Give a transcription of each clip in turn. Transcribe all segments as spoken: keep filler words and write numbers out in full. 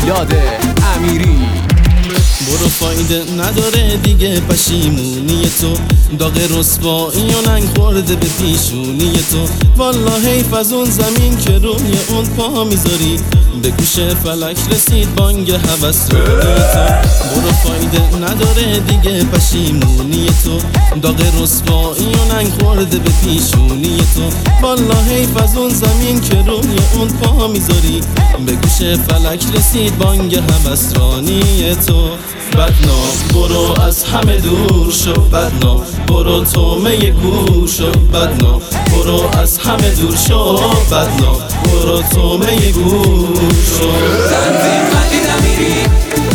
میلاد امیری. برو فایده نداره دیگه پشیمونی تو، داغ رسوایی و ننگ خورده به پیشونی تو. والا حیف از اون زمین که روی اون پا میذاری، به گوش فلک رسید بانگ هوس رو تو. برو فایده نداره دیگه پشیمونی تو، داغ رسوایی و ننگ خورده به پیشونی تو. والا حیف از اون زمین که روی اون پا میذاری، به گوش فلک رسید بانگ هوسرانی تو. بدنام برو از همه دور شو، بدنام برو تو می گور شو، بدنام برو از همه دور شو، بدنام برو تو می گور شو. تنظیم مجید امیری.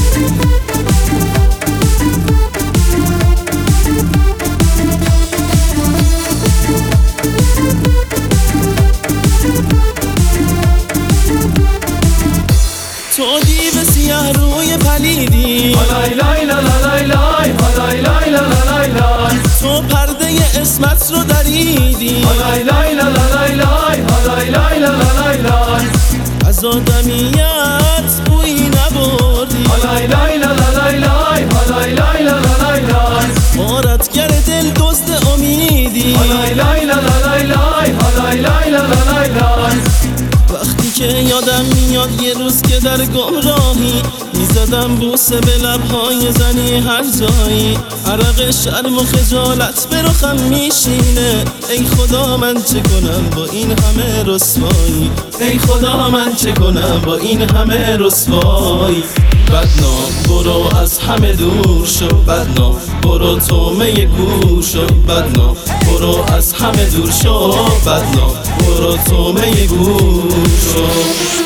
تو دیو سیاه روی پلیدی، لای لای لای لای لای لای لای لای لای، تو پرده اسمت رو دریدی، لای لای لای لای لای لای لای لای لای، از آدمیت بویی نبردی، لای لای لای لای لای لای لای لای لای، غارتگر دل دزد امیدی، لای لای لای لای لای لای لای لای. وقتی که یادم میاد یه روز که در گمراهی میزدم بوسه به لبهای زنی هر جایی، عرق شرم و خجالت به رخم میشینه. ای خدا من چه کنم با این همه رسوایی، ای خدا من چه کنم با این همه رسوایی. بدنام برو از همه دور شو، بدنام برو تو می گور شو، بدنام برو از همه دور شو، بدنام برو تو می گور شو.